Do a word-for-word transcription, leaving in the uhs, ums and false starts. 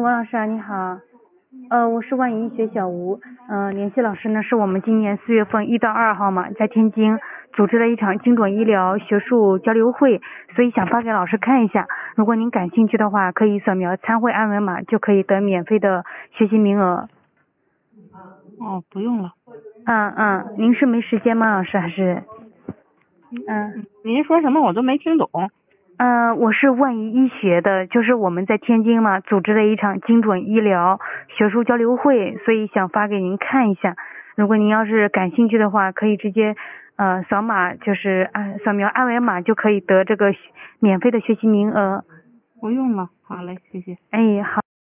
王老师啊，你好。呃，我是万宜医学小吴。嗯、呃，联系老师呢，是我们今年四月份一到二号嘛，在天津组织了一场精准医疗学术交流会，所以想发给老师看一下。如果您感兴趣的话，可以扫描参会二维码，就可以得免费的学习名额。 哦，不用了。 嗯嗯，您是没时间吗，老师还是？嗯。 您说什么我都没听懂。 嗯、呃，我是万宜医学的，就是我们在天津嘛，组织了一场精准医疗学术交流会，所以想发给您看一下。如果您要是感兴趣的话，可以直接呃扫码，就是按扫描二维码就可以得这个免费的学习名额。 不用了，好嘞，谢谢。 哎，好。